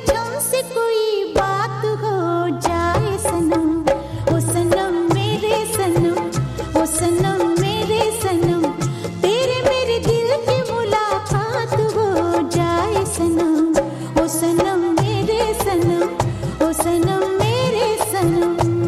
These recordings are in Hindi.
छम से कोई बात हो जाए सनम, ओ सनम मेरे सनम, ओ सनम मेरे सनम, तेरे मेरे दिल की मुलाकात हो जाए सनम, ओ सनम मेरे सनम, ओ सनम मेरे सनम।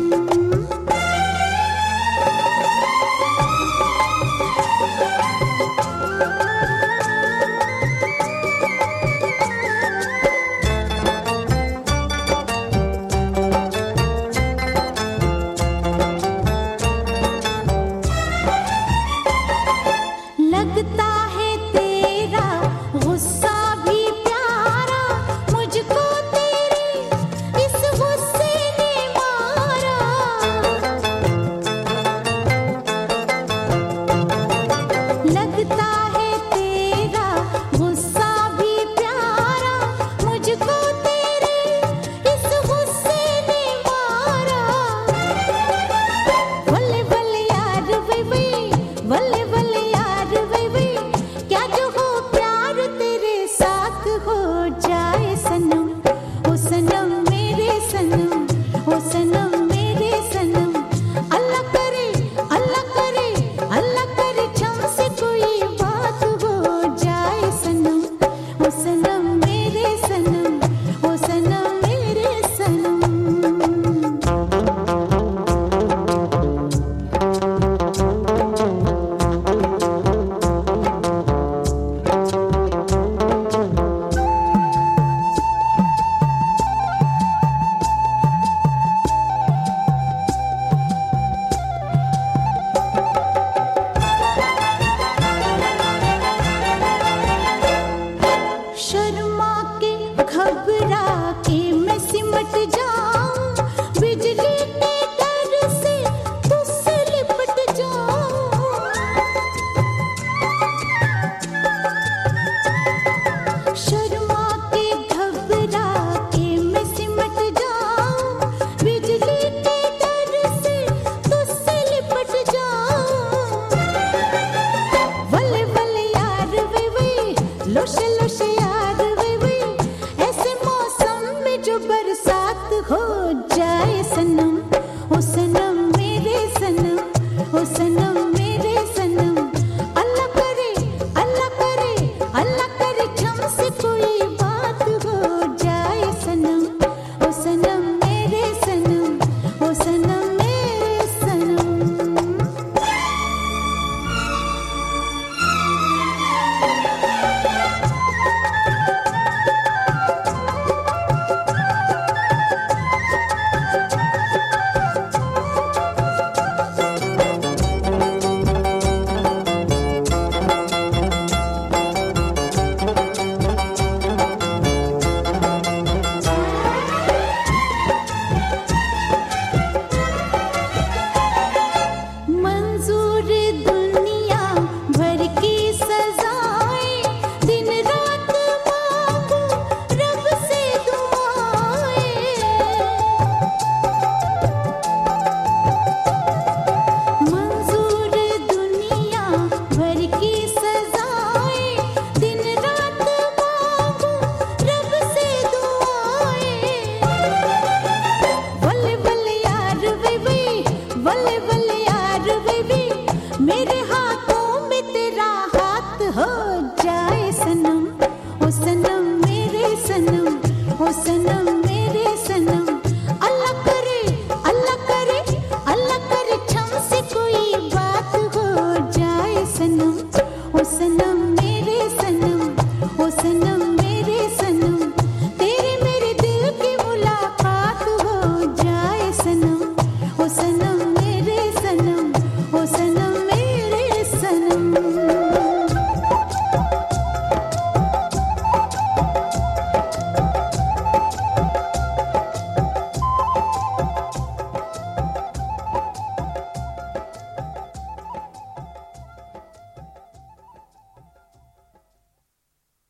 लगता है तेरा गुस्सा भी प्यारा, मुझको तेरे इस गुस्से ने मारा। लगता है तेरा गुस्सा भी प्यारा, मुझको तेरे इस गुस्से ने मारा। बल्ले बल्ले यार वे वे, बल्ले बल्ले यार वे वे, क्या जो हो प्यार तेरे साथ हो जाए सनम, ओ सनम मेरे सनम, ओ सनम मेरे सनम। अल्लाह करे, अल्लाह करे, अल्लाह करे छम से कोई बात हो जाए सनम, ओ सनम मेरे सनम, ओ सनम मेरे सनम। शर्मा के घबरा के मैं सिमट जाऊं, बिजली के डर से तुझसे लिपट जाऊं। शर्मा के घबरा के मैं सिमट जाऊं, बिजली के डर से तुझसे लिपट जाऊं। वल्ले वल्ले यार वे वे, लोशे लोशे यार वे वे, ऐसे मौसम में जो बरसात हो जाए सनम, ओ सनम मेरे सनम, ओ सनम मेरे सनम। अल्लाह करे, अल्लाह करे, अल्लाह करे छम से कोई बात हो जाए सनम, ओ सनम मेरे सनम, ओ सनम मेरे सनम। मंजूर दुनिया भर की सजाएं, दिन रात मांगू रब से दुआएं। मंजूर दुनिया भर की सजाएं, दिन रात मांगू रब से दुआएं। वल्ले वल्ले यार वे वे, वल्ले वल्ले यार वे वे, मेरे हाथों में तेरा हाथ हो जाए सनम, ओ सनम मेरे सनम, ओ सनम मेरे सनम। अल्लाह करे, अल्लाह करे, अल्लाह करे छम से कोई बात हो जाए सनम, ओ सनम मेरे सनम, ओ सनम मेरे सनम, तेरे मेरे दिल की मुलाकात हो जाए सनम, ओ सनम मेरे सनम, ओ सनम